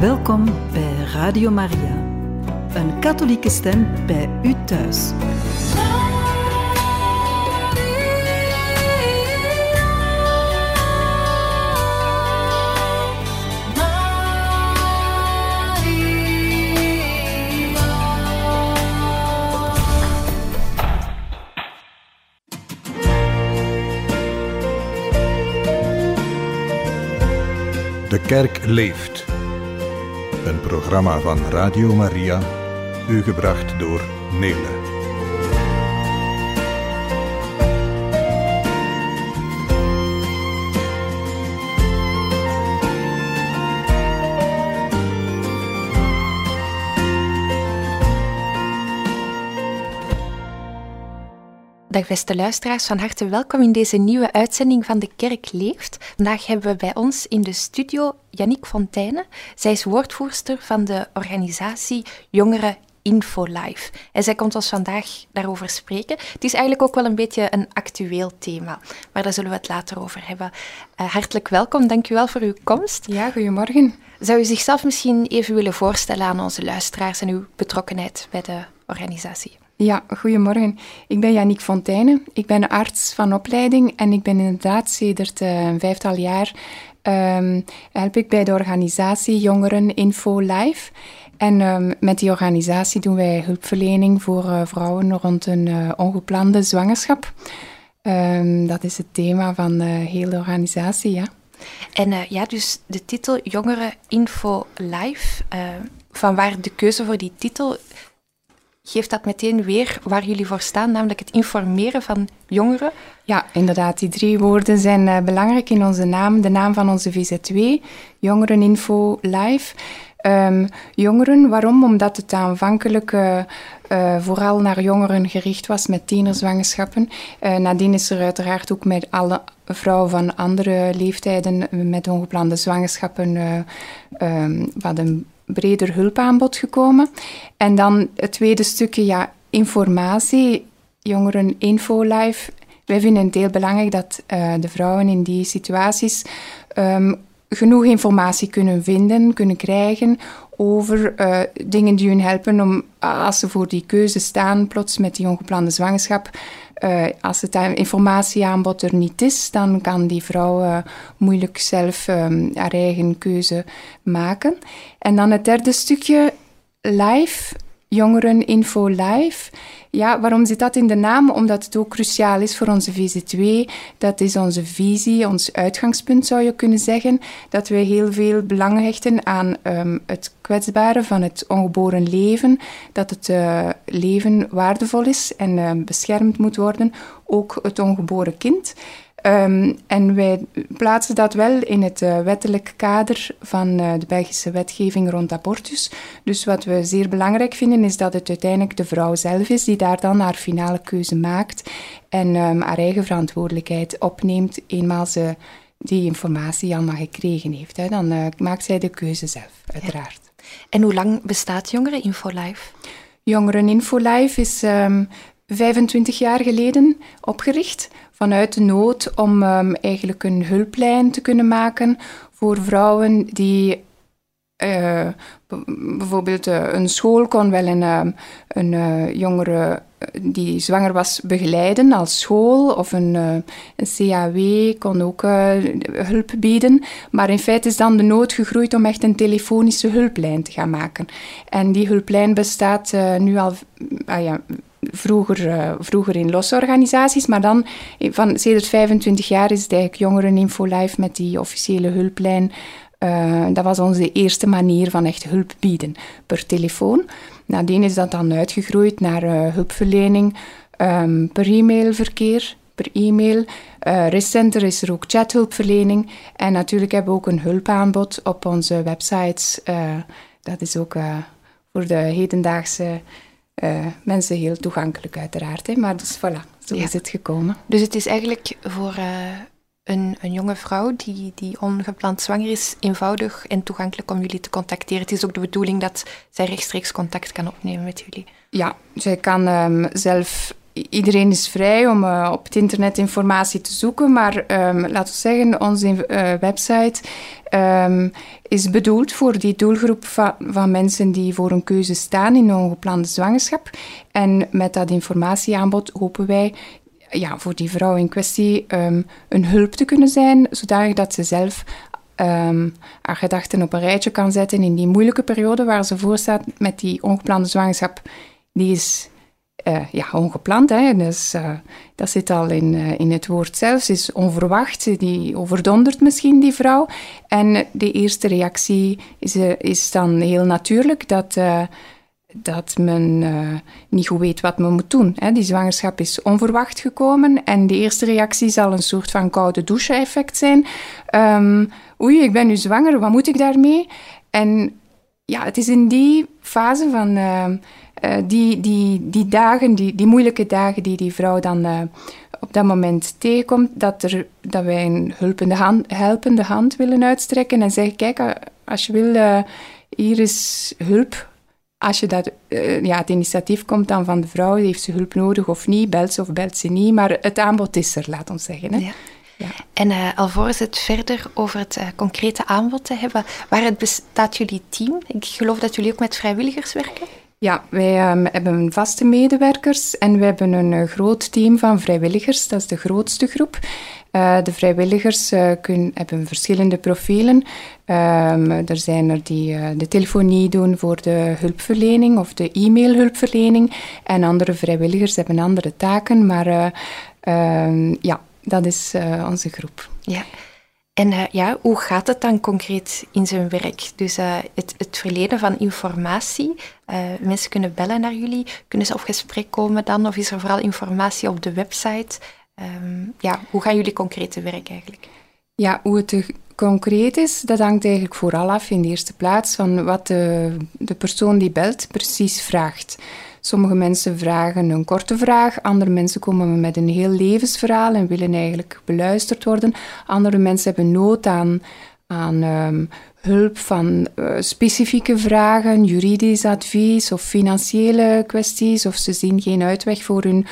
Welkom bij Radio Maria, een katholieke stem bij u thuis. De Kerk leeft. Een programma van Radio Maria, u gebracht door Nele. Dag beste luisteraars, van harte welkom in deze nieuwe uitzending van De Kerk leeft. Vandaag hebben we bij ons in de studio Yannick Fonteyne. Zij is woordvoerster van de organisatie Jongeren Info Live. En zij komt ons vandaag daarover spreken. Het is eigenlijk ook wel een beetje een actueel thema, maar daar zullen we het later over hebben. Hartelijk welkom, dank u wel voor uw komst. Ja, goedemorgen. Zou u zichzelf misschien even willen voorstellen aan onze luisteraars en uw betrokkenheid bij de organisatie? Ja, goedemorgen. Ik ben Yannick Fonteyne. Ik ben arts van opleiding en ik ben inderdaad sedert een 5-tal jaar help ik bij de organisatie Jongeren Info Live. En met die organisatie doen wij hulpverlening voor vrouwen rond een ongeplande zwangerschap. Dat is het thema van heel de organisatie, ja. En dus de titel Jongeren Info Live, vanwaar de keuze voor die titel? Geeft dat meteen weer waar jullie voor staan, namelijk het informeren van jongeren? Ja, inderdaad. Die 3 woorden zijn belangrijk in onze naam. De naam van onze VZW, Jongeren Info Live. Jongeren, waarom? Omdat het aanvankelijk vooral naar jongeren gericht was met tienerzwangerschappen. Nadien is er uiteraard ook met alle vrouwen van andere leeftijden met ongeplande zwangerschappen wat een breder hulpaanbod gekomen. En dan het tweede stukje, informatie, Jongeren Info Live. Wij vinden het heel belangrijk dat de vrouwen in die situaties genoeg informatie kunnen vinden, kunnen krijgen over dingen die hun helpen om, als ze voor die keuze staan, plots met die ongeplande zwangerschap, als het informatieaanbod er niet is, dan kan die vrouw moeilijk zelf haar eigen keuze maken. En dan het derde stukje, live, Jongeren Info Live. Ja, waarom zit dat in de naam? Omdat het ook cruciaal is voor onze VZW. Dat is onze visie, ons uitgangspunt zou je kunnen zeggen. Dat wij heel veel belang hechten aan het kwetsbare van het ongeboren leven. Dat het leven waardevol is en beschermd moet worden. Ook het ongeboren kind. En wij plaatsen dat wel in het wettelijk kader van de Belgische wetgeving rond abortus. Dus wat we zeer belangrijk vinden is dat het uiteindelijk de vrouw zelf is die daar dan haar finale keuze maakt en haar eigen verantwoordelijkheid opneemt eenmaal ze die informatie allemaal gekregen heeft. Hè. Dan maakt zij de keuze zelf, uiteraard. Ja. En hoe lang bestaat Jongeren Info Live? Jongeren Info Live is 25 jaar geleden opgericht vanuit de nood om eigenlijk een hulplijn te kunnen maken voor vrouwen die bijvoorbeeld een school kon wel een jongere die zwanger was begeleiden als school of een CAW kon ook hulp bieden. Maar in feite is dan de nood gegroeid om echt een telefonische hulplijn te gaan maken. En die hulplijn bestaat nu al vroeger in losse organisaties, maar dan sedert 25 jaar is het eigenlijk Jongeren Info Live met die officiële hulplijn. Dat was onze eerste manier van echt hulp bieden per telefoon. Nadien is dat dan uitgegroeid naar hulpverlening per e-mailverkeer, per e-mail. Recenter is er ook chathulpverlening. En natuurlijk hebben we ook een hulpaanbod op onze websites. Dat is ook voor de hedendaagse mensen heel toegankelijk uiteraard. Hè? Maar dus voilà, zo is het gekomen. Dus het is eigenlijk voor een jonge vrouw die ongepland zwanger is, eenvoudig en toegankelijk om jullie te contacteren. Het is ook de bedoeling dat zij rechtstreeks contact kan opnemen met jullie. Ja, zij kan zelf iedereen is vrij om op het internet informatie te zoeken, maar laten we zeggen, onze website is bedoeld voor die doelgroep van mensen die voor een keuze staan in een ongeplande zwangerschap. En met dat informatieaanbod hopen wij voor die vrouw in kwestie een hulp te kunnen zijn, zodanig dat ze zelf haar gedachten op een rijtje kan zetten in die moeilijke periode waar ze voor staat met die ongeplande zwangerschap. Die is ongepland, hè. Dus, dat zit al in het woord zelf. Ze is onverwacht, die overdondert misschien die vrouw. En de eerste reactie is dan heel natuurlijk dat men niet goed weet wat men moet doen. Hè. Die zwangerschap is onverwacht gekomen en de eerste reactie zal een soort van koude douche-effect zijn. Oei, ik ben nu zwanger, wat moet ik daarmee? En ja, het is in die fase van die dagen, die moeilijke dagen die vrouw dan op dat moment tegenkomt, dat wij een helpende hand willen uitstrekken en zeggen, kijk, als je wil, hier is hulp. Als je het initiatief komt dan van de vrouw, heeft ze hulp nodig of niet, belt ze of belt ze niet, maar het aanbod is er, laat ons zeggen. Hè? Ja. Ja. En alvorens het verder over het concrete aanbod te hebben, waaruit bestaat jullie team? Ik geloof dat jullie ook met vrijwilligers werken? Ja, wij hebben vaste medewerkers en we hebben een groot team van vrijwilligers. Dat is de grootste groep. De vrijwilligers hebben verschillende profielen. Er zijn er die de telefonie doen voor de hulpverlening of de e-mailhulpverlening. En andere vrijwilligers hebben andere taken, maar dat is onze groep. Ja. En hoe gaat het dan concreet in zijn werk? Dus het verlenen van informatie. Mensen kunnen bellen naar jullie. Kunnen ze op gesprek komen dan? Of is er vooral informatie op de website? Hoe gaan jullie concreet te werk eigenlijk? Ja, hoe het concreet is, dat hangt eigenlijk vooral af in de eerste plaats van wat de persoon die belt precies vraagt. Sommige mensen vragen een korte vraag, andere mensen komen met een heel levensverhaal en willen eigenlijk beluisterd worden. Andere mensen hebben nood aan hulp van specifieke vragen, juridisch advies of financiële kwesties, of ze zien geen uitweg voor hun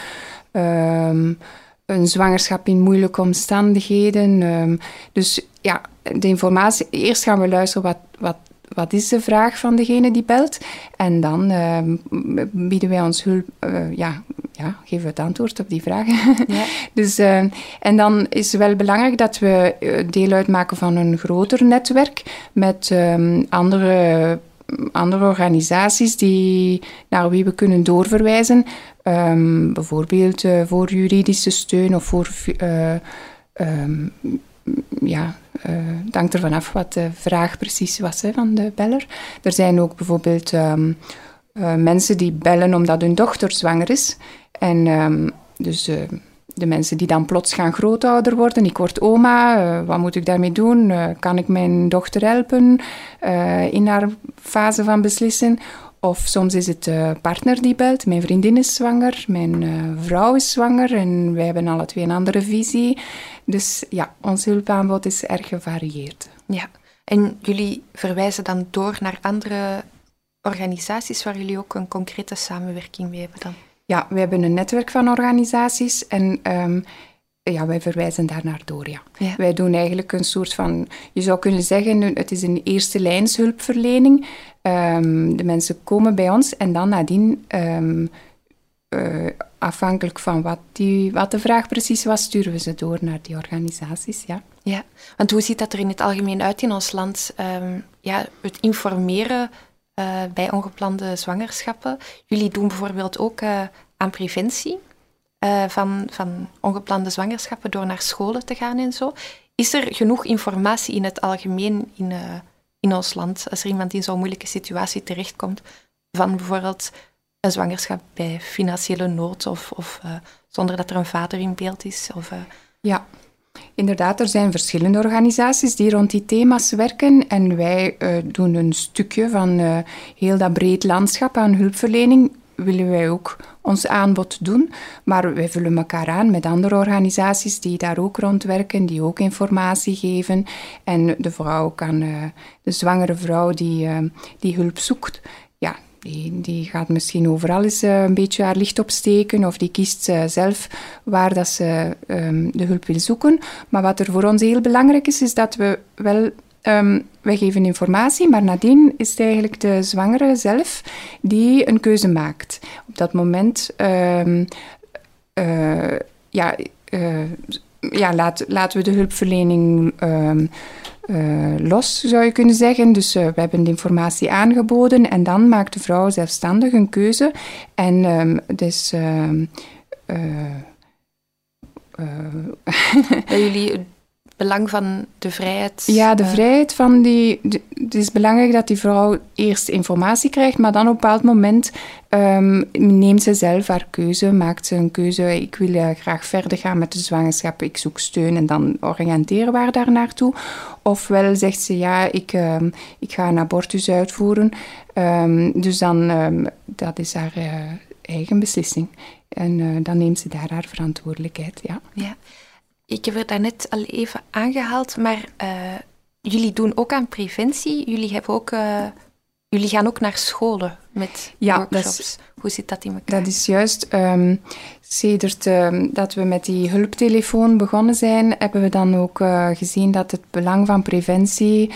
een zwangerschap in moeilijke omstandigheden. Dus ja, de informatie, eerst gaan we luisteren wat is de vraag van degene die belt? En dan bieden wij ons hulp, geven we het antwoord op die vraag. Ja. Dus, en dan is het wel belangrijk dat we deel uitmaken van een groter netwerk met andere organisaties naar wie we kunnen doorverwijzen. Bijvoorbeeld voor juridische steun of voor... het hangt ervan af wat de vraag precies was van de beller. Er zijn ook bijvoorbeeld mensen die bellen omdat hun dochter zwanger is. En de mensen die dan plots gaan grootouder worden. Ik word oma, wat moet ik daarmee doen? Kan ik mijn dochter helpen in haar fase van beslissen? Of soms is het de partner die belt. Mijn vriendin is zwanger, mijn vrouw is zwanger en wij hebben alle twee een andere visie. Dus ja, ons hulpaanbod is erg gevarieerd. Ja, en jullie verwijzen dan door naar andere organisaties waar jullie ook een concrete samenwerking mee hebben dan? Ja, we hebben een netwerk van organisaties en wij verwijzen daar naar door, ja. Wij doen eigenlijk een soort van, je zou kunnen zeggen, het is een eerste lijns hulpverlening. De mensen komen bij ons en dan nadien, afhankelijk van wat de vraag precies was, sturen we ze door naar die organisaties, ja. Ja, want hoe ziet dat er in het algemeen uit in ons land? Het informeren bij ongeplande zwangerschappen. Jullie doen bijvoorbeeld ook aan preventie van ongeplande zwangerschappen door naar scholen te gaan en zo. Is er genoeg informatie in het algemeen in ons land, als er iemand in zo'n moeilijke situatie terechtkomt, van bijvoorbeeld een zwangerschap bij financiële nood of zonder dat er een vader in beeld is? Ja, inderdaad, er zijn verschillende organisaties die rond die thema's werken en wij doen een stukje van heel dat breed landschap aan hulpverlening. Willen wij ook ons aanbod doen, maar wij vullen elkaar aan met andere organisaties die daar ook rond werken, die ook informatie geven. En de zwangere vrouw die hulp zoekt, ja, die gaat misschien overal eens een beetje haar licht opsteken of die kiest zelf waar dat ze de hulp wil zoeken. Maar wat er voor ons heel belangrijk is dat we wel... wij geven informatie, maar nadien is het eigenlijk de zwangere zelf die een keuze maakt. Op dat moment laten we de hulpverlening los, zou je kunnen zeggen. Dus we hebben de informatie aangeboden en dan maakt de vrouw zelfstandig een keuze. En dus... jullie... belang van de vrijheid... Ja, de vrijheid van die... Het is belangrijk dat die vrouw eerst informatie krijgt, maar dan op een bepaald moment neemt ze zelf haar keuze, maakt ze een keuze. Ik wil graag verder gaan met de zwangerschap, ik zoek steun en dan oriënteren we haar daar naartoe. Ofwel zegt ze, ja, ik ga een abortus uitvoeren. Dus dan, dat is haar eigen beslissing. En dan neemt ze daar haar verantwoordelijkheid, ja. Ik heb het daarnet al even aangehaald, maar jullie doen ook aan preventie. Jullie gaan ook naar scholen met workshops. Hoe zit dat in elkaar? Dat is juist. Sedert dat we met die hulptelefoon begonnen zijn, hebben we dan ook gezien dat het belang van preventie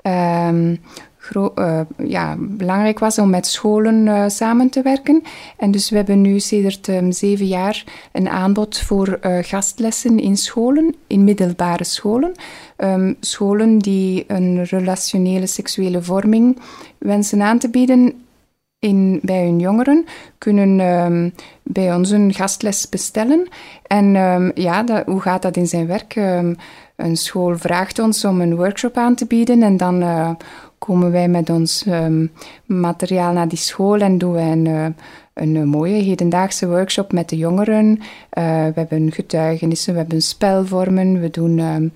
belangrijk was om met scholen samen te werken. En dus we hebben nu sedert 7 jaar een aanbod voor gastlessen in scholen, in middelbare scholen. Scholen die een relationele seksuele vorming wensen aan te bieden bij hun jongeren, kunnen bij ons een gastles bestellen. En hoe gaat dat in zijn werk? Een school vraagt ons om een workshop aan te bieden en dan komen wij met ons materiaal naar die school en doen wij een mooie hedendaagse workshop met de jongeren. We hebben getuigenissen, we hebben spelvormen, we doen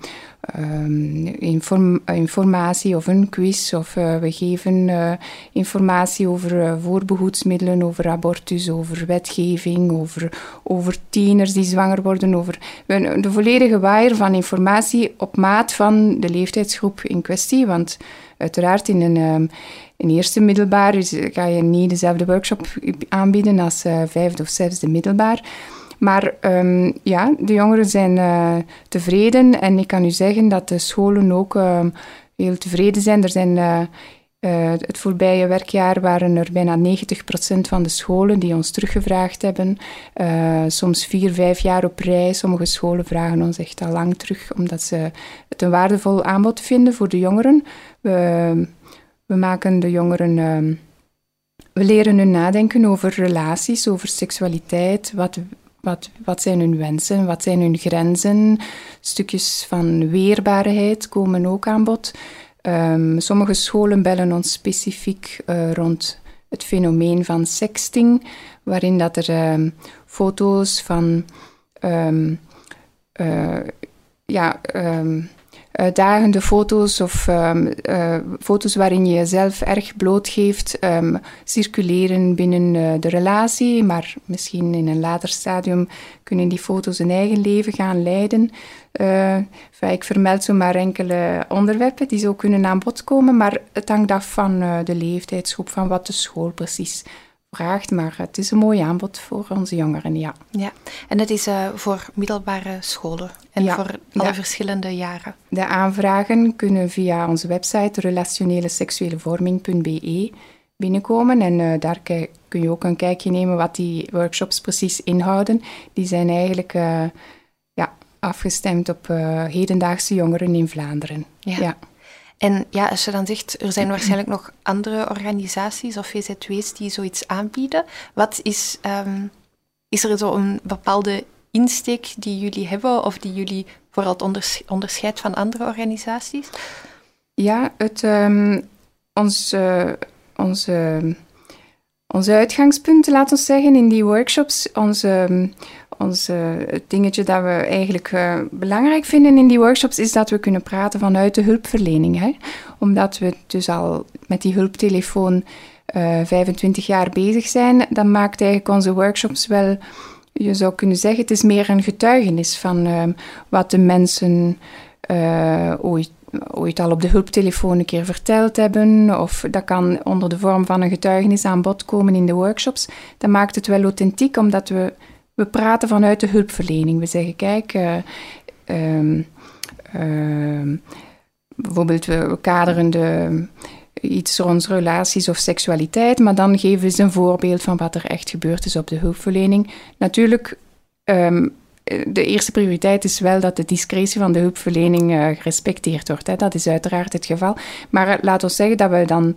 informatie of een quiz of we geven informatie over voorbehoedsmiddelen, over abortus, over wetgeving, over tieners die zwanger worden, over de volledige waaier van informatie op maat van de leeftijdsgroep in kwestie, want uiteraard in een eerste middelbaar ga je niet dezelfde workshop aanbieden als 5e of 6e middelbaar. Maar de jongeren zijn tevreden en ik kan u zeggen dat de scholen ook heel tevreden zijn. Er zijn het voorbije werkjaar waren er bijna 90% van de scholen die ons teruggevraagd hebben. Soms 4-5 jaar op rij. Sommige scholen vragen ons echt al lang terug, omdat ze het een waardevol aanbod vinden voor de jongeren. We maken de jongeren... we leren hun nadenken over relaties, over seksualiteit. Wat zijn hun wensen? Wat zijn hun grenzen? Stukjes van weerbaarheid komen ook aan bod. Sommige scholen bellen ons specifiek rond het fenomeen van sexting, waarin dat er foto's van uitdagende foto's of foto's waarin je jezelf erg blootgeeft, circuleren binnen de relatie, maar misschien in een later stadium kunnen die foto's een eigen leven gaan leiden. Ik vermeld zo maar enkele onderwerpen die zo kunnen aan bod komen, maar het hangt af van de leeftijdsgroep, van wat de school precies vraagt, maar het is een mooi aanbod voor onze jongeren, ja. Ja, en dat is voor middelbare scholen en voor alle verschillende jaren. De aanvragen kunnen via onze website relationeleseksuelevorming.be binnenkomen en daar kun je ook een kijkje nemen wat die workshops precies inhouden. Die zijn eigenlijk afgestemd op hedendaagse jongeren in Vlaanderen. Ja. En als je dan zegt, er zijn waarschijnlijk nog andere organisaties of VZW's die zoiets aanbieden. Wat is er zo een bepaalde insteek die jullie hebben of die jullie vooral onderscheidt van andere organisaties? Ja, onze uitgangspunten, laten we zeggen, in die workshops, ons dingetje dat we eigenlijk belangrijk vinden in die workshops is dat we kunnen praten vanuit de hulpverlening. Hè? Omdat we dus al met die hulptelefoon 25 jaar bezig zijn, dan maakt eigenlijk onze workshops wel, je zou kunnen zeggen, het is meer een getuigenis van wat de mensen ooit ooit al op de hulptelefoon een keer verteld hebben, of dat kan onder de vorm van een getuigenis aan bod komen in de workshops. Dat maakt het wel authentiek, omdat we praten vanuit de hulpverlening. We zeggen, kijk, bijvoorbeeld we kaderen iets rond relaties of seksualiteit, maar dan geven we ze een voorbeeld van wat er echt gebeurd is op de hulpverlening. Natuurlijk, de eerste prioriteit is wel dat de discretie van de hulpverlening gerespecteerd wordt. Hè. Dat is uiteraard het geval. Maar laat ons zeggen dat we dan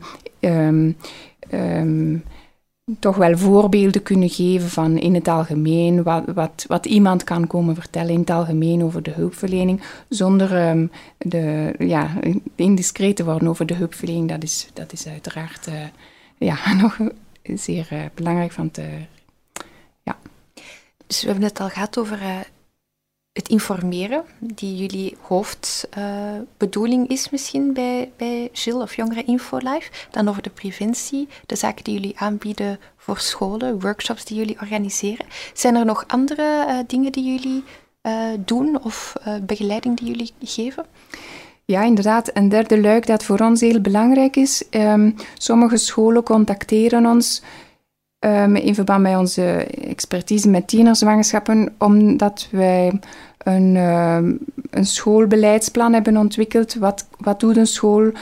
toch wel voorbeelden kunnen geven van in het algemeen, wat iemand kan komen vertellen in het algemeen over de hulpverlening, zonder indiscreet te worden over de hulpverlening. Dat is uiteraard nog zeer belangrijk van te... Dus we hebben het al gehad over het informeren, die jullie hoofdbedoeling is misschien bij Gilles of Jongeren Info Live. Dan over de preventie, de zaken die jullie aanbieden voor scholen, workshops die jullie organiseren. Zijn er nog andere dingen die jullie doen of begeleiding die jullie geven? Ja, inderdaad. Een derde luik dat voor ons heel belangrijk is. Sommige scholen contacteren ons in verband met onze expertise met tienerzwangerschappen, omdat wij een schoolbeleidsplan hebben ontwikkeld. Wat doet een school?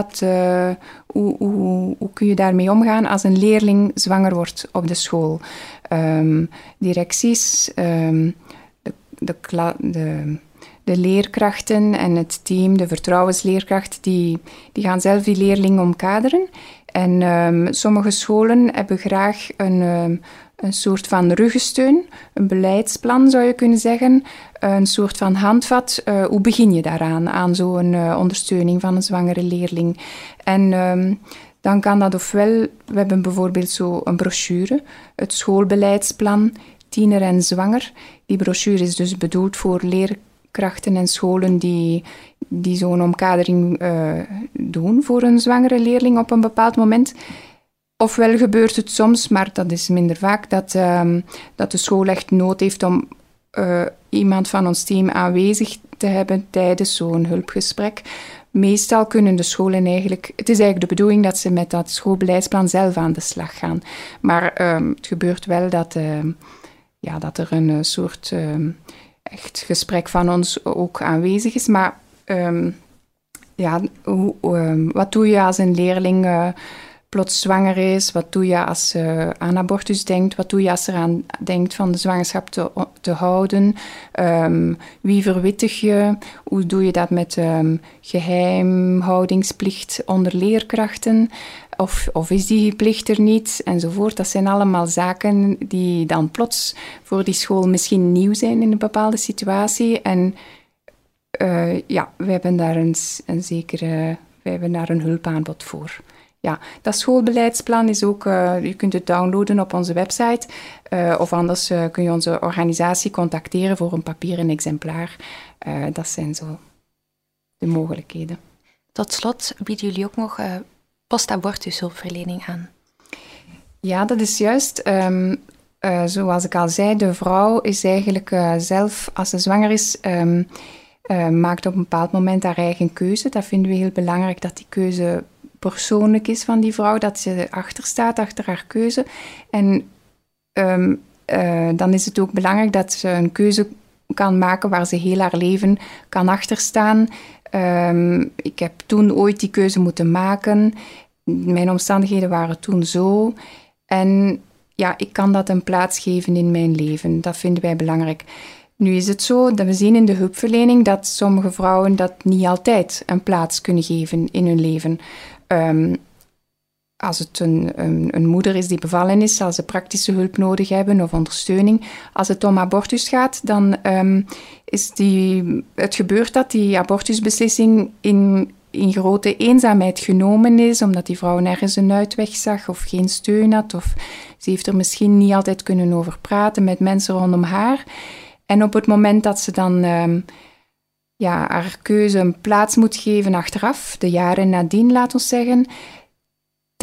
Hoe kun je daarmee omgaan als een leerling zwanger wordt op de school? Directies, de leerkrachten en het team, de vertrouwensleerkracht, die gaan zelf die leerling omkaderen. En sommige scholen hebben graag een soort van ruggensteun, een beleidsplan zou je kunnen zeggen, een soort van handvat. Hoe begin je daaraan, aan zo'n ondersteuning van een zwangere leerling? En dan kan dat ofwel, we hebben bijvoorbeeld zo een brochure, het schoolbeleidsplan Tiener en Zwanger. Die brochure is dus bedoeld voor leerkrachten en scholen die zo'n omkadering doen voor een zwangere leerling op een bepaald moment. Ofwel gebeurt het soms, maar dat is minder vaak, dat de school echt nood heeft om iemand van ons team aanwezig te hebben tijdens zo'n hulpgesprek. Meestal kunnen de scholen eigenlijk... Het is eigenlijk de bedoeling dat ze met dat schoolbeleidsplan zelf aan de slag gaan. Maar het gebeurt wel dat er een soort echt gesprek van ons ook aanwezig is. Maar wat doe je als een leerling plots zwanger is? Wat doe je als ze aan abortus denkt? Wat doe je als ze eraan denkt van de zwangerschap te houden? Wie verwittig je? Hoe doe je dat met geheimhoudingsplicht onder leerkrachten? Of is die plicht er niet? Enzovoort. Dat zijn allemaal zaken die dan plots voor die school misschien nieuw zijn in een bepaalde situatie. En we hebben daar een hulpaanbod voor. Ja, dat schoolbeleidsplan is ook, je kunt het downloaden op onze website. Of anders kun je onze organisatie contacteren voor een papieren exemplaar. Dat zijn zo de mogelijkheden. Tot slot bieden jullie ook nog post-abortushulpverlening aan. Ja, dat is juist. Zoals ik al zei, de vrouw is eigenlijk zelf, als ze zwanger is, maakt op een bepaald moment haar eigen keuze. Dat vinden we heel belangrijk, dat die keuze persoonlijk is van die vrouw, dat ze achter haar keuze. En dan is het ook belangrijk dat ze een keuze kan maken waar ze heel haar leven kan achterstaan. Ik heb toen ooit die keuze moeten maken. Mijn omstandigheden waren toen zo. En ja, ik kan dat een plaats geven in mijn leven. Dat vinden wij belangrijk. Nu is het zo dat we zien in de hulpverlening dat sommige vrouwen dat niet altijd een plaats kunnen geven in hun leven. Als het een moeder is die bevallen is, als ze praktische hulp nodig hebben of ondersteuning. Als het om abortus gaat, dan het gebeurt dat die abortusbeslissing in grote eenzaamheid genomen is, omdat die vrouw nergens een uitweg zag of geen steun had. Of ze heeft er misschien niet altijd kunnen over praten met mensen rondom haar. En op het moment dat ze dan haar keuze een plaats moet geven achteraf, de jaren nadien, laat ons zeggen,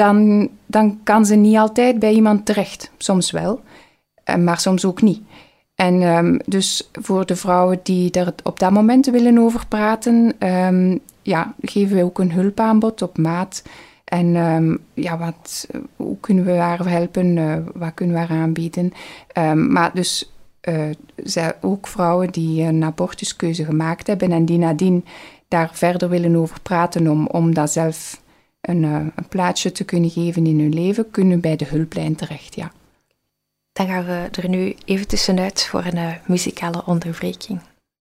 dan kan ze niet altijd bij iemand terecht. Soms wel, maar soms ook niet. En dus voor de vrouwen die er op dat moment willen over praten, geven we ook een hulpaanbod op maat. En hoe kunnen we haar helpen? Wat kunnen we haar aanbieden? Maar dus ook vrouwen die een abortuskeuze gemaakt hebben en die nadien daar verder willen over praten om dat zelf een plaatsje te kunnen geven in hun leven, kunnen bij de hulplijn terecht, ja. Dan gaan we er nu even tussenuit voor een muzikale onderbreking.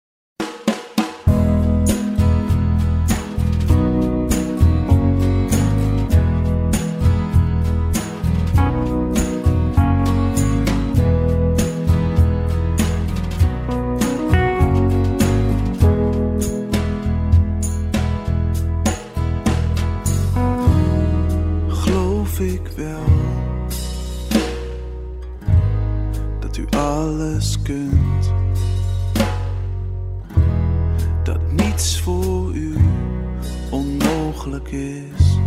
Alles kunt, dat niets voor u onmogelijk is.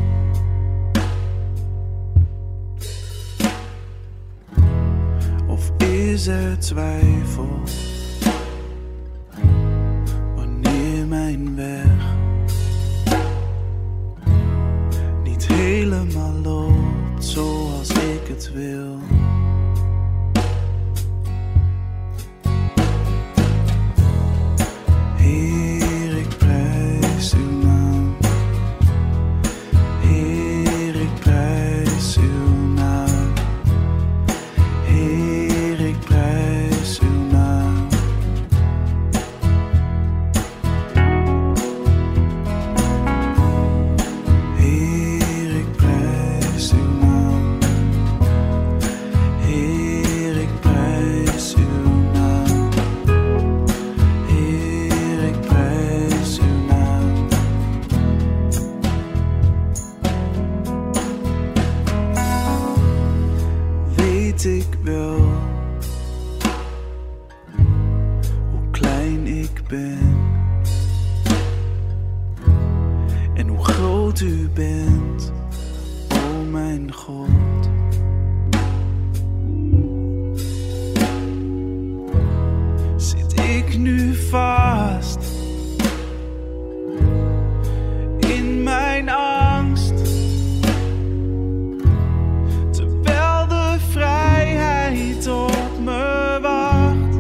Of is er twijfel wanneer mijn weg niet helemaal loopt zoals ik het wil? Ik wel hoe klein ik ben en hoe groot u bent, o mijn God. Zit ik nu vast in mijn angst? Op me wacht.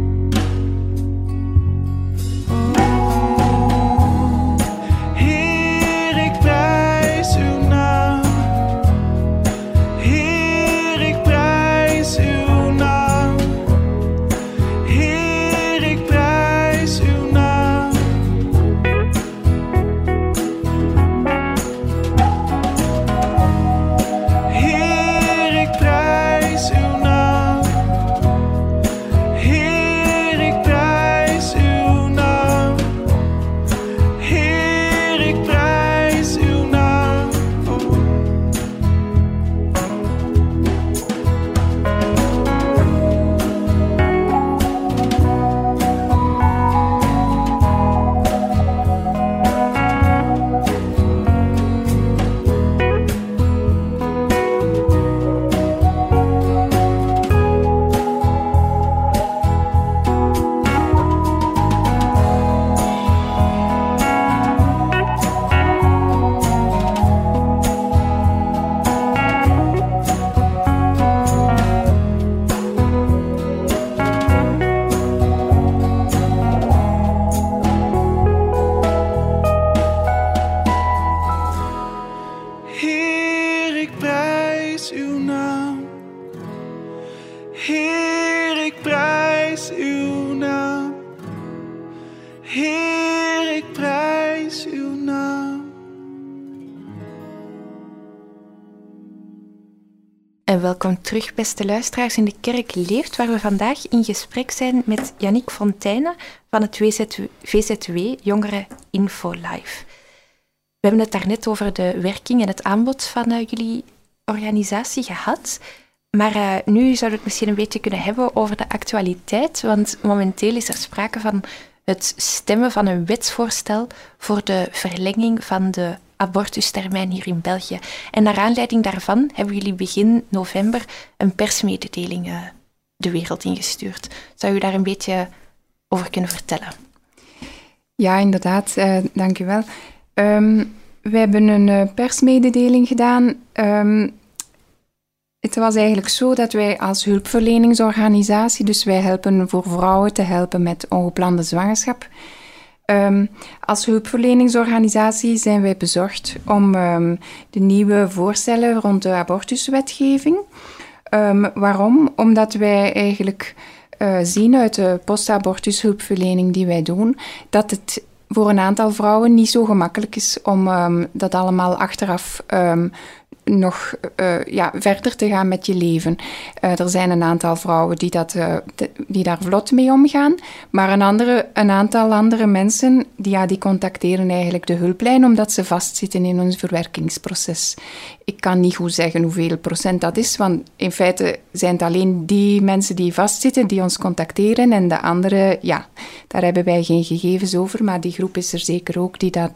Oh, Heer, ik prijs uw naam. Heer, ik prijs uw naam. Heer, ik prijs uw naam. Heer, ik prijs uw naam. Heer, ik prijs uw naam. Heer, ik prijs uw naam. En welkom terug, beste luisteraars, in de Kerk Leeft, waar we vandaag in gesprek zijn met Yannick Fonteyne van het VZW Jongeren Info Live. We hebben het daarnet over de werking en het aanbod van jullie organisatie gehad. Maar nu zouden we het misschien een beetje kunnen hebben over de actualiteit, want momenteel is er sprake van het stemmen van een wetsvoorstel voor de verlenging van de abortustermijn hier in België. En naar aanleiding daarvan hebben jullie begin november een persmededeling de wereld ingestuurd. Zou u daar een beetje over kunnen vertellen? Ja, inderdaad. Dank u wel. We hebben een persmededeling gedaan. Het was eigenlijk zo dat wij als hulpverleningsorganisatie, dus wij helpen voor vrouwen te helpen met ongeplande zwangerschap. Als hulpverleningsorganisatie zijn wij bezorgd om de nieuwe voorstellen rond de abortuswetgeving. Waarom? Omdat wij eigenlijk zien uit de post-abortushulpverlening die wij doen, dat het voor een aantal vrouwen niet zo gemakkelijk is om dat allemaal achteraf nog verder te gaan met je leven. Er zijn een aantal vrouwen die daar vlot mee omgaan, maar een aantal andere mensen die contacteren eigenlijk de hulplijn omdat ze vastzitten in hun verwerkingsproces. Ik kan niet goed zeggen hoeveel procent dat is, want in feite zijn het alleen die mensen die vastzitten die ons contacteren en de andere, daar hebben wij geen gegevens over, maar die groep is er zeker ook die dat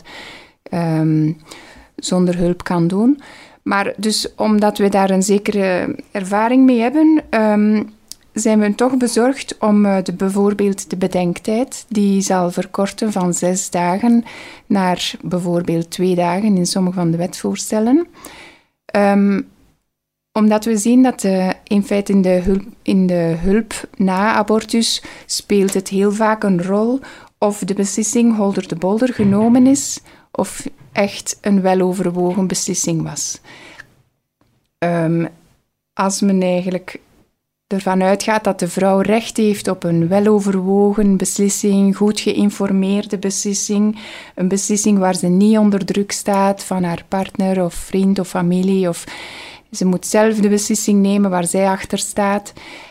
zonder hulp kan doen. Maar dus omdat we daar een zekere ervaring mee hebben, zijn we toch bezorgd om bijvoorbeeld de bedenktijd, die zal verkorten van 6 dagen naar bijvoorbeeld 2 dagen in sommige van de wetsvoorstellen. Omdat we zien dat in feite in de hulp na abortus speelt het heel vaak een rol of de beslissing holder de bolder genomen is of echt een weloverwogen beslissing was. Als men eigenlijk ervan uitgaat dat de vrouw recht heeft op een weloverwogen beslissing, goed geïnformeerde beslissing, een beslissing waar ze niet onder druk staat van haar partner of vriend of familie, of ze moet zelf de beslissing nemen waar zij achter staat,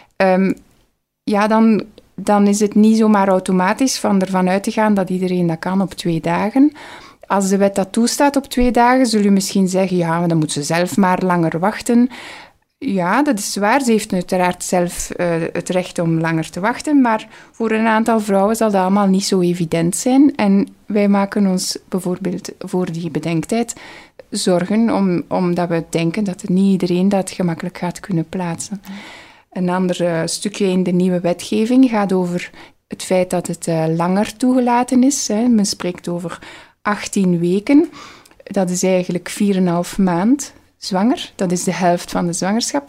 dan is het niet zomaar automatisch van ervan uit te gaan dat iedereen dat kan op 2 dagen. Als de wet dat toestaat op 2 dagen, zul je misschien zeggen, maar dan moet ze zelf maar langer wachten. Ja, dat is waar. Ze heeft uiteraard zelf het recht om langer te wachten, maar voor een aantal vrouwen zal dat allemaal niet zo evident zijn. En wij maken ons bijvoorbeeld voor die bedenktijd zorgen, omdat we denken dat niet iedereen dat gemakkelijk gaat kunnen plaatsen. Een ander stukje in de nieuwe wetgeving gaat over het feit dat het langer toegelaten is. Men spreekt over 18 weken. Dat is eigenlijk 4,5 maand zwanger. Dat is de helft van de zwangerschap.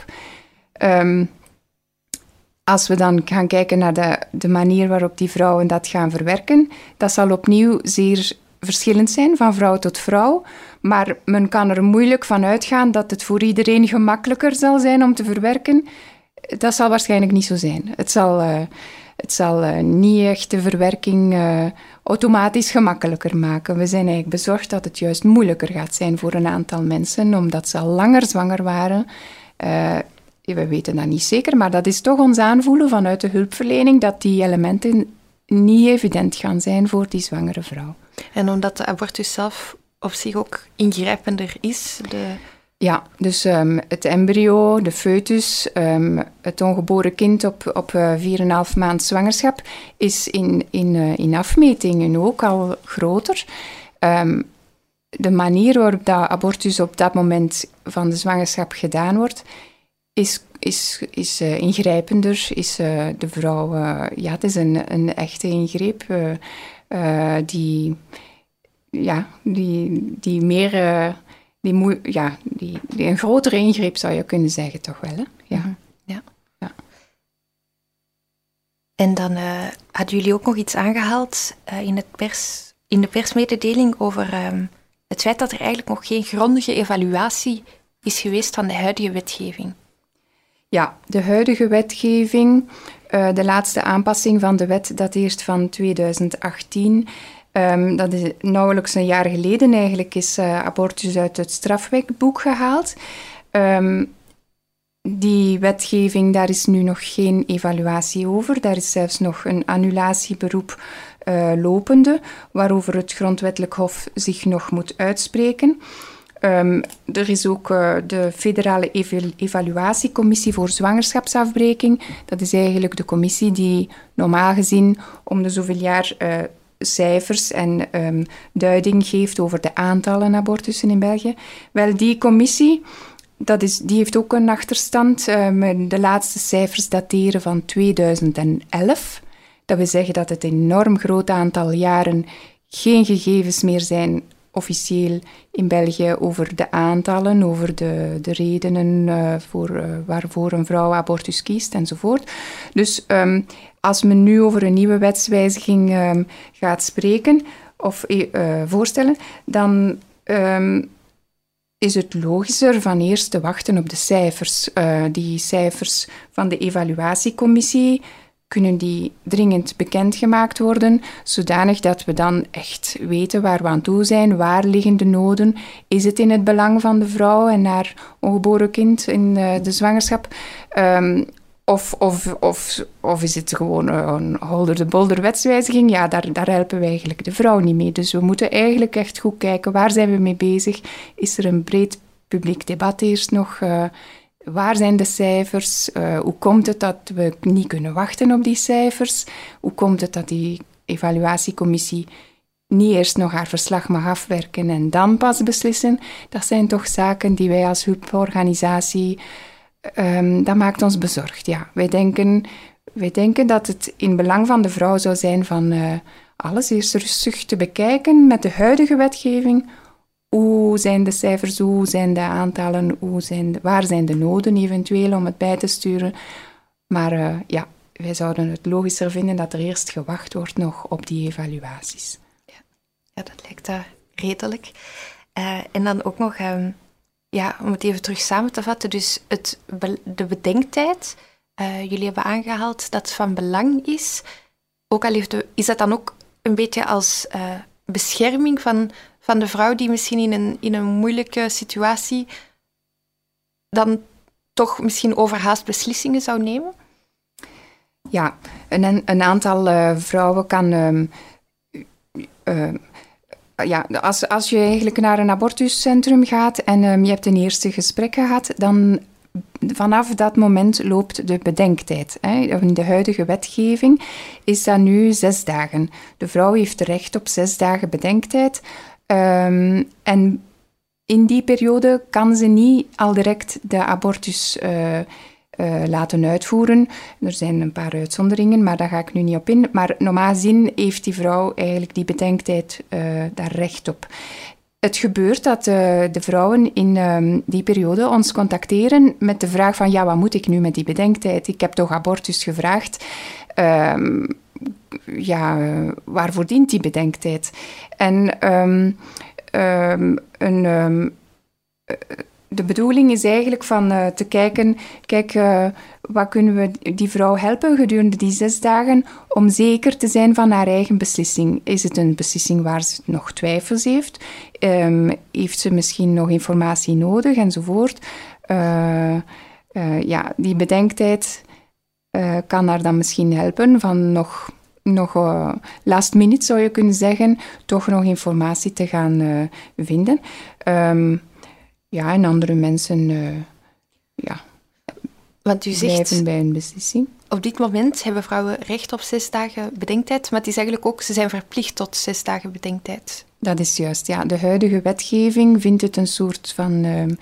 Als we dan gaan kijken naar de manier waarop die vrouwen dat gaan verwerken, dat zal opnieuw zeer verschillend zijn van vrouw tot vrouw. Maar men kan er moeilijk van uitgaan dat het voor iedereen gemakkelijker zal zijn om te verwerken. Dat zal waarschijnlijk niet zo zijn. Het zal niet echt de verwerking automatisch gemakkelijker maken. We zijn eigenlijk bezorgd dat het juist moeilijker gaat zijn voor een aantal mensen, omdat ze al langer zwanger waren. We weten dat niet zeker, maar dat is toch ons aanvoelen vanuit de hulpverlening, dat die elementen niet evident gaan zijn voor die zwangere vrouw. En omdat de abortus zelf op zich ook ingrijpender is? Ja, dus het embryo, de foetus, het ongeboren kind op 4,5 maand zwangerschap is in afmetingen ook al groter. De manier waarop dat abortus op dat moment van de zwangerschap gedaan wordt, is ingrijpender. Is de vrouw, het is een echte ingreep die meer... Die een grotere ingreep zou je kunnen zeggen, toch wel, hè? Ja. Ja. En dan hadden jullie ook nog iets aangehaald in de persmededeling over het feit dat er eigenlijk nog geen grondige evaluatie is geweest van de huidige wetgeving. Ja, de huidige wetgeving, de laatste aanpassing van de wet dateert van 2018. Dat is nauwelijks een jaar geleden eigenlijk is abortus uit het strafwetboek gehaald. Die wetgeving, daar is nu nog geen evaluatie over. Daar is zelfs nog een annulatieberoep lopende, waarover het Grondwettelijk Hof zich nog moet uitspreken. Er is ook de Federale Evaluatiecommissie voor Zwangerschapsafbreking. Dat is eigenlijk de commissie die normaal gezien om de zoveel jaar cijfers en duiding geeft over de aantallen abortussen in België. Wel, die commissie die heeft ook een achterstand. De laatste cijfers dateren van 2011. Dat wil zeggen dat het een enorm groot aantal jaren geen gegevens meer zijn officieel in België over de aantallen, over de redenen waarvoor een vrouw abortus kiest enzovoort. Dus als men nu over een nieuwe wetswijziging gaat spreken of voorstellen, dan is het logischer van eerst te wachten op de cijfers. Die cijfers van de evaluatiecommissie, kunnen die dringend bekendgemaakt worden, zodanig dat we dan echt weten waar we aan toe zijn, waar liggen de noden, is het in het belang van de vrouw en haar ongeboren kind in de zwangerschap, of is het gewoon een holder-de-bolder wetswijziging? Ja, daar helpen we eigenlijk de vrouw niet mee. Dus we moeten eigenlijk echt goed kijken, waar zijn we mee bezig? Is er een breed publiek debat eerst nog? Waar zijn de cijfers? Hoe komt het dat we niet kunnen wachten op die cijfers? Hoe komt het dat die evaluatiecommissie niet eerst nog haar verslag mag afwerken en dan pas beslissen? Dat zijn toch zaken die wij als hulporganisatie, dat maakt ons bezorgd. Ja. Wij denken dat het in belang van de vrouw zou zijn van alles eerst rustig te bekijken met de huidige wetgeving. Hoe zijn de cijfers, hoe zijn de aantallen, waar zijn de noden eventueel om het bij te sturen. Maar wij zouden het logischer vinden dat er eerst gewacht wordt nog op die evaluaties. Ja, dat lijkt redelijk. En dan ook nog, om het even terug samen te vatten, dus de bedenktijd. Jullie hebben aangehaald dat het van belang is. Ook al is dat dan ook een beetje als bescherming van de vrouw die misschien in een moeilijke situatie dan toch misschien overhaast beslissingen zou nemen? Ja, een aantal vrouwen kan... als je eigenlijk naar een abortuscentrum gaat en je hebt een eerste gesprek gehad, dan vanaf dat moment loopt de bedenktijd. In de huidige wetgeving is dat nu 6 dagen. De vrouw heeft recht op 6 dagen bedenktijd. En in die periode kan ze niet al direct de abortus laten uitvoeren. Er zijn een paar uitzonderingen, maar daar ga ik nu niet op in. Maar normaal gezien heeft die vrouw eigenlijk die bedenktijd daar recht op. Het gebeurt dat de vrouwen in die periode ons contacteren met de vraag van wat moet ik nu met die bedenktijd? Ik heb toch abortus gevraagd. Waarvoor dient die bedenktijd? En de bedoeling is eigenlijk van te kijken, wat kunnen we die vrouw helpen gedurende die 6 dagen om zeker te zijn van haar eigen beslissing. Is het een beslissing waar ze nog twijfels heeft? Heeft ze misschien nog informatie nodig enzovoort? Die bedenktijd kan haar dan misschien helpen van nog last minute, zou je kunnen zeggen, toch nog informatie te gaan vinden. En andere mensen Want u zegt, blijven bij een beslissing. Op dit moment hebben vrouwen recht op 6 dagen bedenktijd, maar het is eigenlijk ook, ze zijn verplicht tot 6 dagen bedenktijd. Dat is juist, ja. De huidige wetgeving vindt het een soort van...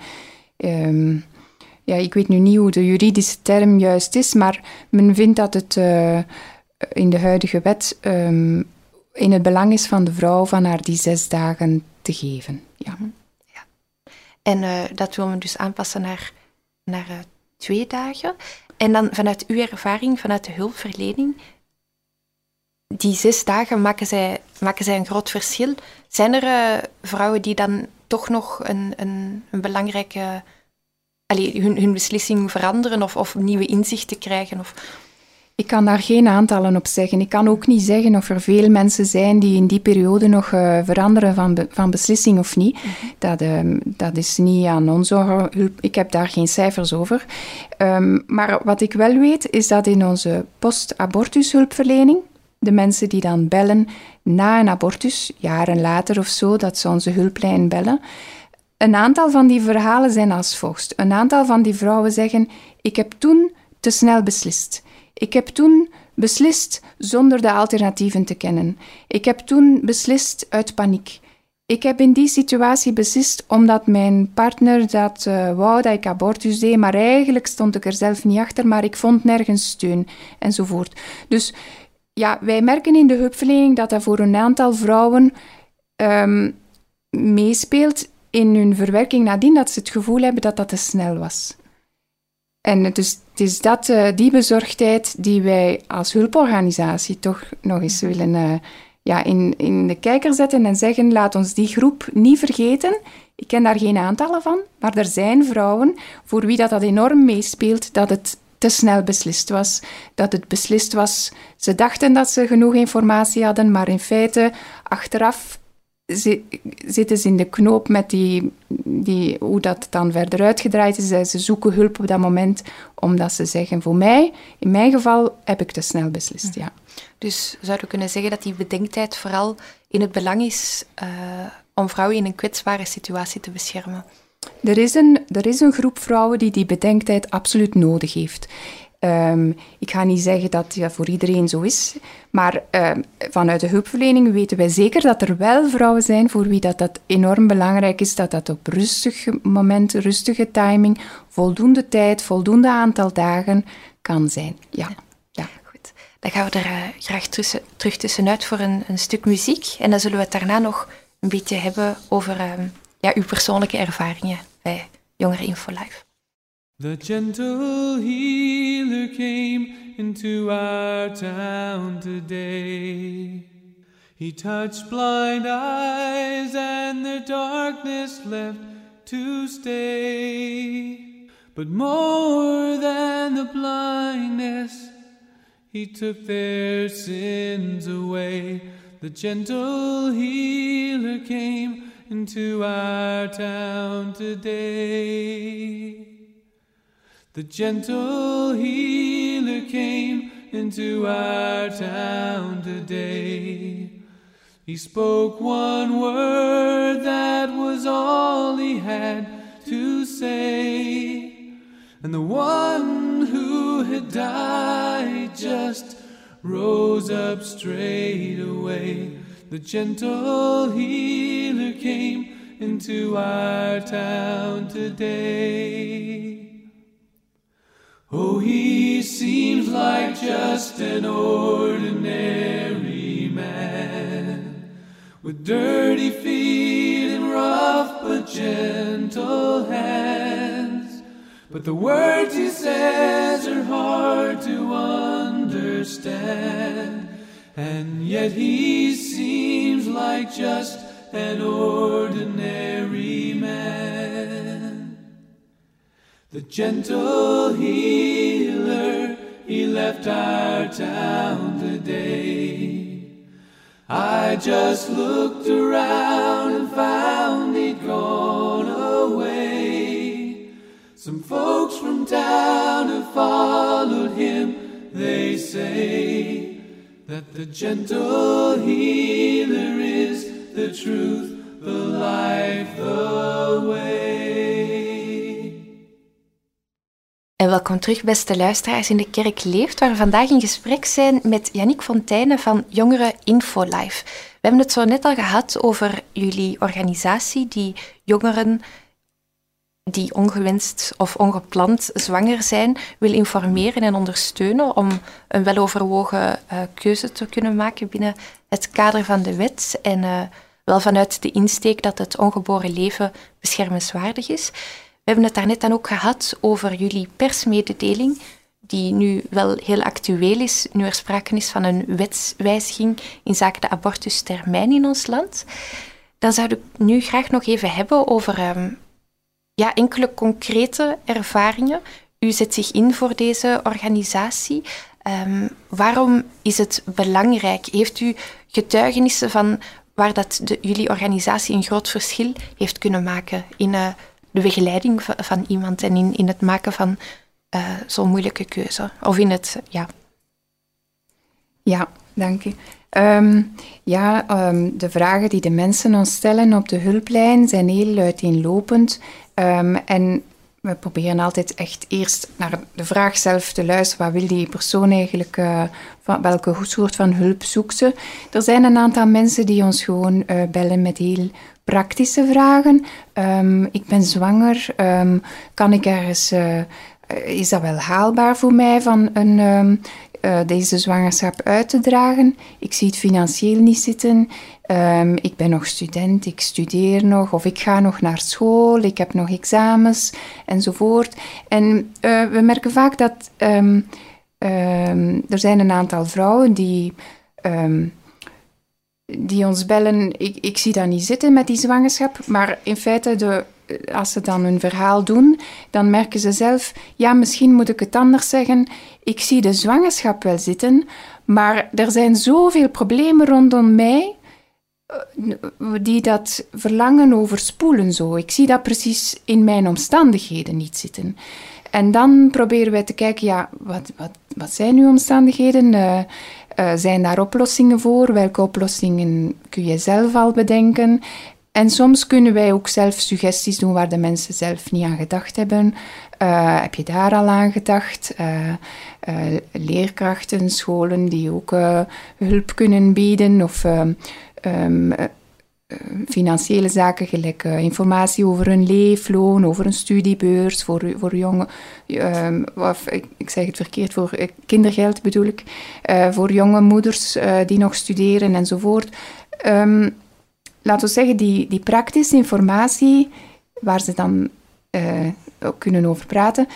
ik weet nu niet hoe de juridische term juist is, maar men vindt dat het in de huidige wet in het belang is van de vrouw van haar die 6 dagen te geven. Ja. En dat wil men dus aanpassen naar 2 dagen. En dan vanuit uw ervaring, vanuit de hulpverlening, die 6 dagen maken zij een groot verschil. Zijn er vrouwen die dan toch nog een belangrijke... hun beslissing veranderen of nieuwe inzichten krijgen? Ik kan daar geen aantallen op zeggen. Ik kan ook niet zeggen of er veel mensen zijn die in die periode nog veranderen van beslissing of niet. Dat is niet aan onze hulp. Ik heb daar geen cijfers over. Maar wat ik wel weet, is dat in onze post-abortushulpverlening, de mensen die dan bellen na een abortus, jaren later of zo, dat ze onze hulplijn bellen, een aantal van die verhalen zijn als volgt. Een aantal van die vrouwen zeggen, ik heb toen te snel beslist. Ik heb toen beslist zonder de alternatieven te kennen. Ik heb toen beslist uit paniek. Ik heb in die situatie beslist omdat mijn partner dat wou dat ik abortus deed, maar eigenlijk stond ik er zelf niet achter, maar ik vond nergens steun enzovoort. Dus ja, wij merken in de hulpverlening dat voor een aantal vrouwen meespeelt in hun verwerking nadien dat ze het gevoel hebben dat dat te snel was. En dus het is die bezorgdheid die wij als hulporganisatie toch nog eens willen in de kijker zetten en zeggen, laat ons die groep niet vergeten. Ik ken daar geen aantallen van, maar er zijn vrouwen voor wie dat enorm meespeelt, dat het te snel beslist was. Dat het beslist was, ze dachten dat ze genoeg informatie hadden, maar in feite, achteraf zitten ze in de knoop met hoe dat dan verder uitgedraaid is. Ze zoeken hulp op dat moment, omdat ze zeggen, in mijn geval heb ik te snel beslist, ja. Dus zouden we kunnen zeggen dat die bedenktijd vooral in het belang is om vrouwen in een kwetsbare situatie te beschermen? Er is een groep vrouwen die bedenktijd absoluut nodig heeft. Ik ga niet zeggen dat dat voor iedereen zo is, maar vanuit de hulpverlening weten wij zeker dat er wel vrouwen zijn voor wie dat enorm belangrijk is, dat op rustig moment, rustige timing, voldoende tijd, voldoende aantal dagen kan zijn. Ja. Goed. Dan gaan we er graag terug tussenuit voor een stuk muziek en dan zullen we het daarna nog een beetje hebben over uw persoonlijke ervaringen bij Jongereninfo Live. The gentle healer came into our town today. He touched blind eyes and their darkness left to stay. But more than the blindness, he took their sins away. The gentle healer came into our town today. The gentle healer came into our town today. He spoke one word, that was all he had to say. And the one who had died just rose up straight away. The gentle healer came into our town today. Oh, he seems like just an ordinary man, with dirty feet and rough but gentle hands. But the words he says are hard to understand, and yet he seems like just an ordinary man. The gentle healer, he left our town today. I just looked around and found he'd gone away. Some folks from town have followed him. They say that the gentle healer is the truth, the life, the way. En welkom terug, beste luisteraars in De Kerk Leeft, waar we vandaag in gesprek zijn met Yannick Fonteyne van Jongereninfo Live. We hebben het zo net al gehad over jullie organisatie die jongeren die ongewenst of ongepland zwanger zijn, wil informeren en ondersteunen om een weloverwogen keuze te kunnen maken binnen het kader van de wet en wel vanuit de insteek dat het ongeboren leven beschermenswaardig is. We hebben het daarnet dan ook gehad over jullie persmededeling, die nu wel heel actueel is, nu er sprake is van een wetswijziging inzake de abortustermijn in ons land. Dan zou ik nu graag nog even hebben over enkele concrete ervaringen. U zet zich in voor deze organisatie. Waarom is het belangrijk? Heeft u getuigenissen van waar dat jullie organisatie een groot verschil heeft kunnen maken in de begeleiding van iemand en in het maken van zo'n moeilijke keuze? Of in het, Ja, dank u. De vragen die de mensen ons stellen op de hulplijn zijn heel uiteenlopend. En we proberen altijd echt eerst naar de vraag zelf te luisteren. Wat wil die persoon eigenlijk? Welke soort van hulp zoekt ze? Er zijn een aantal mensen die ons gewoon bellen met heel praktische vragen. Ik ben zwanger. Kan ik ergens... is dat wel haalbaar voor mij van deze zwangerschap uit te dragen? Ik zie het financieel niet zitten. Ik ben nog student, ik studeer nog of ik ga nog naar school, ik heb nog examens enzovoort. En we merken vaak dat er zijn een aantal vrouwen die ons bellen. Ik zie dat niet zitten met die zwangerschap, maar in feite als ze dan hun verhaal doen, dan merken ze zelf, ja, misschien moet ik het anders zeggen, ik zie de zwangerschap wel zitten, maar er zijn zoveel problemen rondom mij die dat verlangen overspoelen zo. Ik zie dat precies in mijn omstandigheden niet zitten. En dan proberen wij te kijken, ja, wat zijn uw omstandigheden? Zijn daar oplossingen voor? Welke oplossingen kun je zelf al bedenken? En soms kunnen wij ook zelf suggesties doen waar de mensen zelf niet aan gedacht hebben. Heb je daar al aan gedacht? Leerkrachten, scholen die ook hulp kunnen bieden of financiële zaken, gelijk informatie over een leefloon, over een studiebeurs voor jonge... ik zeg het verkeerd, voor kindergeld bedoel ik. Voor jonge moeders die nog studeren enzovoort. Laten we zeggen, die praktische informatie, waar ze dan ook kunnen over praten,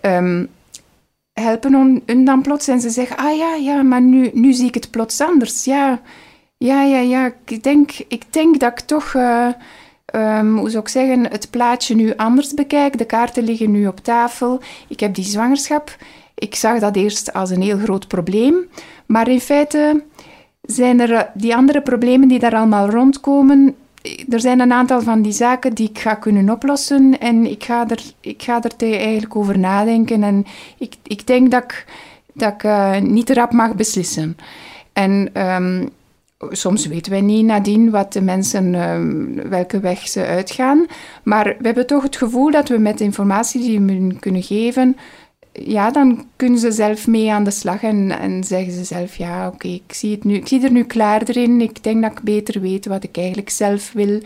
helpen hun dan plots en ze zeggen, ja, maar nu zie ik het plots anders. Ja, ik denk dat ik toch, hoe zou ik zeggen, het plaatje nu anders bekijk. De kaarten liggen nu op tafel. Ik heb die zwangerschap. Ik zag dat eerst als een heel groot probleem, maar in feite zijn er die andere problemen die daar allemaal rondkomen. Er zijn een aantal van die zaken die ik ga kunnen oplossen en ik ga er eigenlijk over nadenken en ik denk dat ik niet rap mag beslissen. En soms weten wij niet nadien wat de mensen, welke weg ze uitgaan, maar we hebben toch het gevoel dat we met de informatie die we hun kunnen geven, ja, dan kunnen ze zelf mee aan de slag en zeggen ze zelf, ja, oké, ik zie er nu klaarder in. Ik denk dat ik beter weet wat ik eigenlijk zelf wil.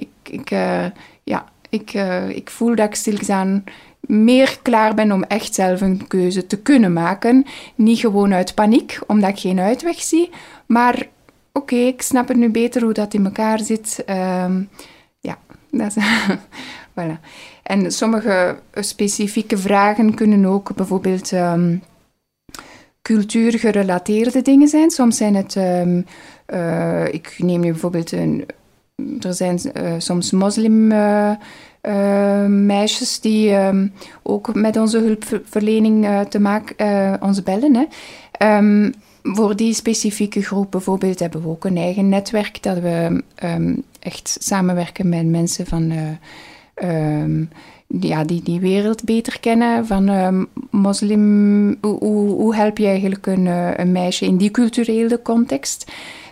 Ik voel dat ik stilstaan meer klaar ben om echt zelf een keuze te kunnen maken. Niet gewoon uit paniek, omdat ik geen uitweg zie, maar oké, ik snap het nu beter hoe dat in elkaar zit. Dat is... Voilà. En sommige specifieke vragen kunnen ook bijvoorbeeld cultuurgerelateerde dingen zijn. Soms zijn het... ik neem nu bijvoorbeeld... er zijn soms moslimmeisjes die ook met onze hulpverlening te maken... ons bellen, hè. Voor die specifieke groep bijvoorbeeld hebben we ook een eigen netwerk dat we echt samenwerken met mensen van... die wereld beter kennen, van moslim, hoe help je eigenlijk een meisje in die culturele context?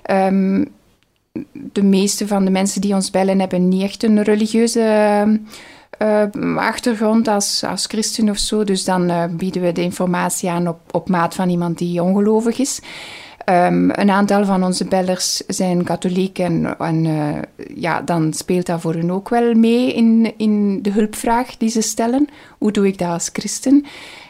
De meeste van de mensen die ons bellen hebben niet echt een religieuze achtergrond als christen of zo, dus dan bieden we de informatie aan op maat van iemand die ongelovig is. Een aantal van onze bellers zijn katholiek en dan speelt dat voor hen ook wel mee in de hulpvraag die ze stellen. Hoe doe ik dat als christen?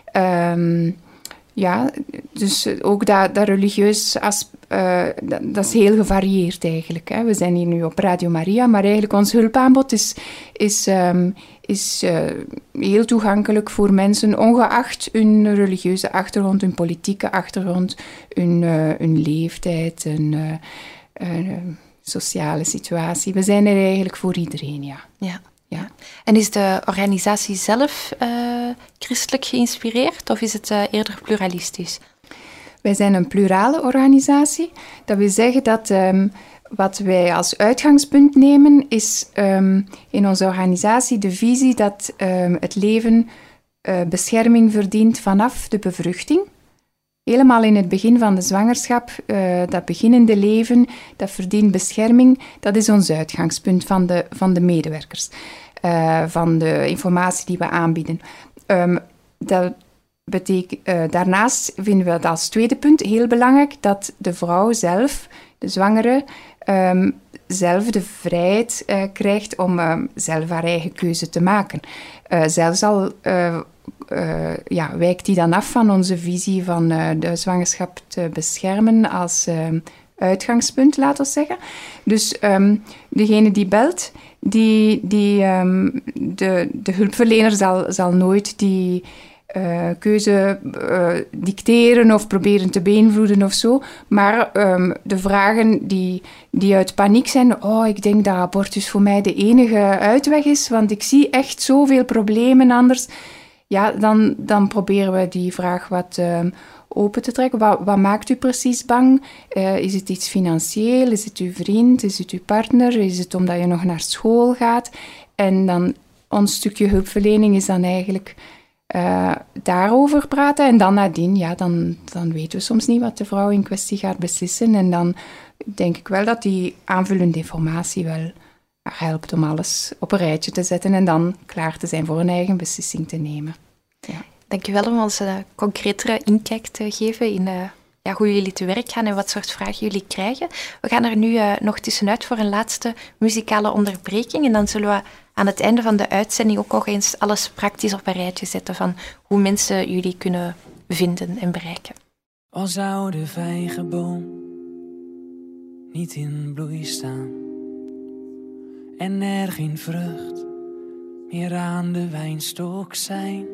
Dus ook dat religieus dat is heel gevarieerd eigenlijk. Hè. We zijn hier nu op Radio Maria, maar eigenlijk ons hulpaanbod is heel toegankelijk voor mensen, ongeacht hun religieuze achtergrond, hun politieke achtergrond, hun leeftijd, hun sociale situatie. We zijn er eigenlijk voor iedereen, ja. Ja. En is de organisatie zelf christelijk geïnspireerd of is het eerder pluralistisch? Wij zijn een plurale organisatie. Dat wil zeggen dat wat wij als uitgangspunt nemen is in onze organisatie de visie dat het leven bescherming verdient vanaf de bevruchting. Helemaal in het begin van de zwangerschap, dat beginnende leven, dat verdient bescherming. Dat is ons uitgangspunt van de medewerkers. van de informatie die we aanbieden. Dat betekent, daarnaast vinden we het als tweede punt heel belangrijk dat de vrouw zelf, de zwangere, zelf de vrijheid krijgt om zelf haar eigen keuze te maken. Zelfs al wijkt die dan af van onze visie van de zwangerschap te beschermen als uitgangspunt, laten we zeggen. Dus degene die belt, de hulpverlener zal nooit die keuze dicteren of proberen te beïnvloeden of zo. Maar de vragen die uit paniek zijn, ik denk dat abortus voor mij de enige uitweg is, want ik zie echt zoveel problemen anders. Ja, dan proberen we die vraag wat open te trekken. Wat maakt u precies bang? Is het iets financieel? Is het uw vriend? Is het uw partner? Is het omdat je nog naar school gaat? En dan ons stukje hulpverlening is dan eigenlijk daarover praten. En dan nadien, dan weten we soms niet wat de vrouw in kwestie gaat beslissen. En dan denk ik wel dat die aanvullende informatie wel helpt om alles op een rijtje te zetten en dan klaar te zijn voor een eigen beslissing te nemen. Ja. Dank u wel om ons een concretere inkijk te geven in hoe jullie te werk gaan en wat soort vragen jullie krijgen. We gaan er nu nog tussenuit voor een laatste muzikale onderbreking en dan zullen we aan het einde van de uitzending ook nog eens alles praktisch op een rijtje zetten van hoe mensen jullie kunnen vinden en bereiken. Al zou de vijgenboom niet in bloei staan en er geen vrucht meer aan de wijnstok zijn,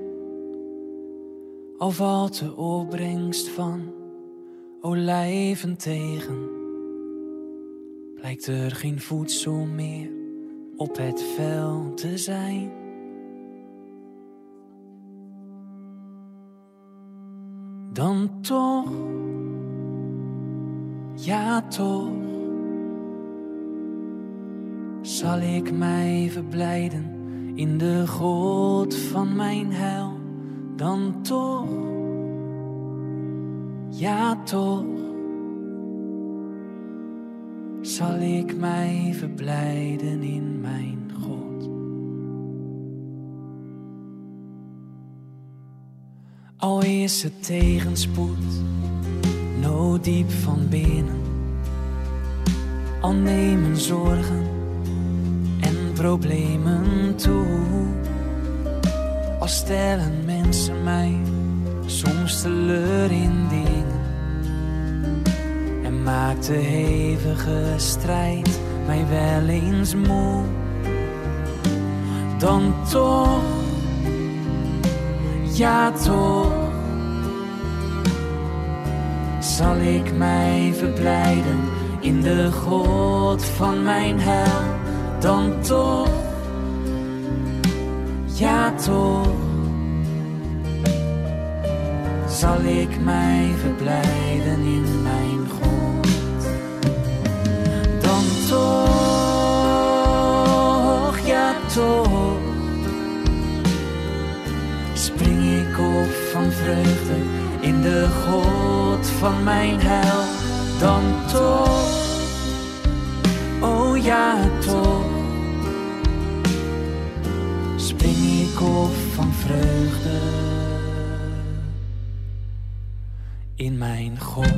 al valt de opbrengst van olijven tegen, blijkt er geen voedsel meer op het veld te zijn. Dan toch, ja toch, zal ik mij verblijden in de God van mijn heil. Dan toch, ja toch, zal ik mij verblijden in mijn God. Al is het tegenspoed, nooddiep van binnen, al nemen zorgen en problemen toe, al stellen mensen mij soms teleur in dingen en maakt de hevige strijd mij wel eens moe. Dan toch, ja toch, zal ik mij verblijden in de God van mijn heil. Dan toch, ja toch, zal ik mij verblijden in mijn God. Dan toch, ja toch, spring ik op van vreugde in de God van mijn heil. Dan toch, oh ja toch, spring ik op van vreugde in mijn God.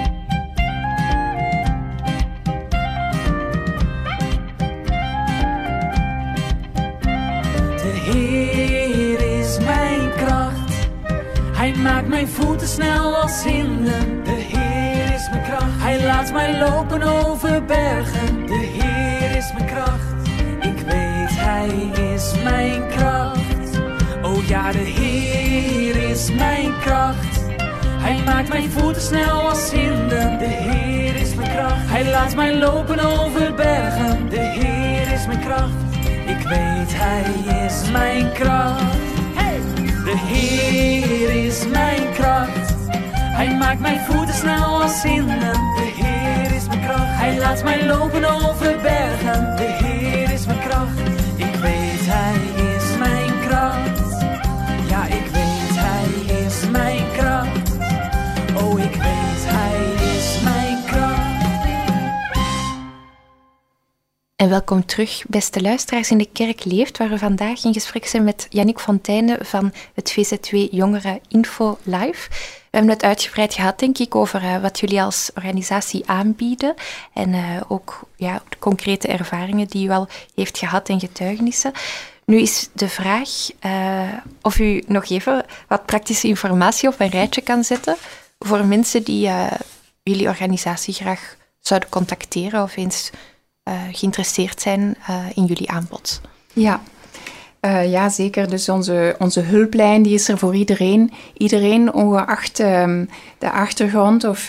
De Heer is mijn kracht, Hij maakt mijn voeten snel als hinden. De Heer is mijn kracht, Hij laat mij lopen over bergen. De Heer is mijn kracht, ik weet Hij is mijn kracht. Oh ja, de Heer is mijn kracht, Hij maakt mijn voeten snel als hinden. De Heer is mijn kracht, Hij laat mij lopen over bergen. De Heer is mijn kracht, ik weet Hij is mijn kracht. Hey! De Heer is mijn kracht, Hij maakt mijn voeten snel als hinden. De Heer is mijn kracht, Hij laat mij lopen over bergen. De Heer is mijn kracht, ik weet Hij is mijn kracht. Ja, ik weet Hij is mijn kracht. Oh, ik weet, Hij is mijn kracht. En welkom terug, beste luisteraars in De Kerk Leeft, waar we vandaag in gesprek zijn met Yannick Fonteyne van het VZW Jongeren Info Live. We hebben het uitgebreid gehad, denk ik, over wat jullie als organisatie aanbieden en ook de concrete ervaringen die u al heeft gehad en getuigenissen. Nu is de vraag of u nog even wat praktische informatie op een rijtje kan zetten voor mensen die jullie organisatie graag zouden contacteren of eens geïnteresseerd zijn in jullie aanbod. Ja, zeker. Dus onze hulplijn die is er voor iedereen. Iedereen, ongeacht de achtergrond of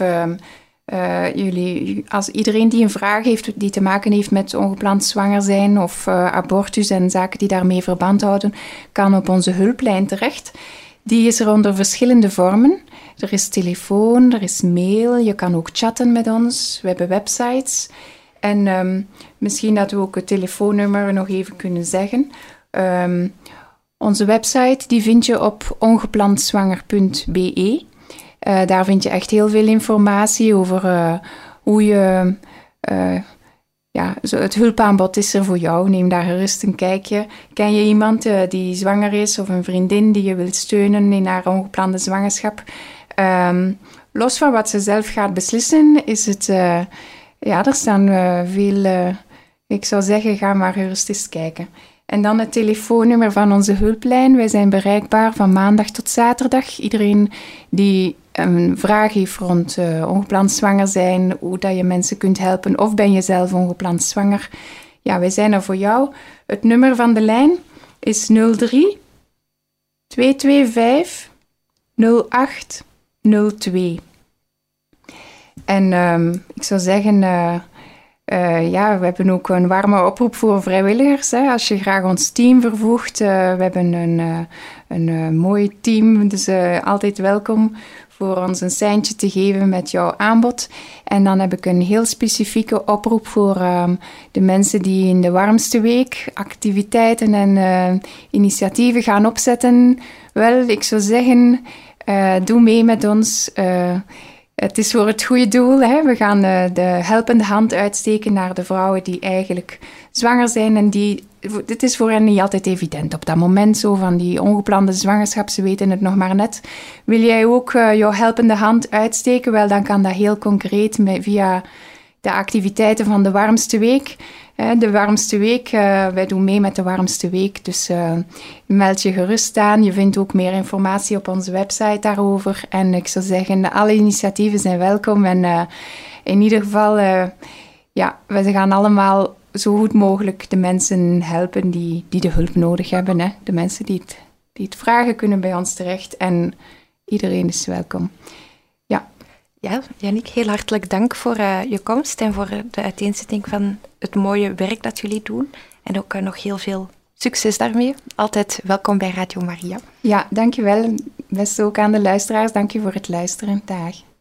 als iedereen die een vraag heeft die te maken heeft met ongepland zwanger zijn of abortus en zaken die daarmee verband houden, kan op onze hulplijn terecht. Die is er onder verschillende vormen. Er is telefoon, er is mail, je kan ook chatten met ons. We hebben websites. En misschien dat we ook het telefoonnummer nog even kunnen zeggen. Onze website die vind je op ongeplandzwanger.be. Daar vind je echt heel veel informatie over hoe je... het hulpaanbod is er voor jou. Neem daar gerust een kijkje. Ken je iemand die zwanger is of een vriendin die je wilt steunen in haar ongeplande zwangerschap? Los van wat ze zelf gaat beslissen, is het... er staan veel... ik zou zeggen, ga maar gerust eens kijken. En dan het telefoonnummer van onze hulplijn. Wij zijn bereikbaar van maandag tot zaterdag. Iedereen die een vraag heeft rond ongepland zwanger zijn, hoe dat je mensen kunt helpen, of ben je zelf ongepland zwanger. Ja, wij zijn er voor jou. Het nummer van de lijn is 03 225 0802. En ik zou zeggen... we hebben ook een warme oproep voor vrijwilligers. Hè. Als je graag ons team vervoegt, we hebben een mooi team, dus altijd welkom voor ons een seintje te geven met jouw aanbod. En dan heb ik een heel specifieke oproep voor de mensen die in de warmste week activiteiten en initiatieven gaan opzetten. Wel, ik zou zeggen, doe mee met ons. Het is voor het goede doel. Hè. We gaan de helpende hand uitsteken naar de vrouwen die eigenlijk zwanger zijn. En dit is voor hen niet altijd evident. Op dat moment zo van die ongeplande zwangerschap, ze weten het nog maar net. Wil jij ook jouw helpende hand uitsteken? Wel, dan kan dat heel concreet via de activiteiten van de warmste week. De warmste week, wij doen mee met de warmste week, dus meld je gerust aan. Je vindt ook meer informatie op onze website daarover. En ik zou zeggen, alle initiatieven zijn welkom. En in ieder geval, we gaan allemaal zo goed mogelijk de mensen helpen die de hulp nodig hebben. Hè. De mensen die het vragen kunnen bij ons terecht. En iedereen is welkom. Ja, Yannick, heel hartelijk dank voor je komst en voor de uiteenzetting van het mooie werk dat jullie doen. En ook nog heel veel succes daarmee. Altijd welkom bij Radio Maria. Ja, dankjewel. Best ook aan de luisteraars. Dank je voor het luisteren. Dag.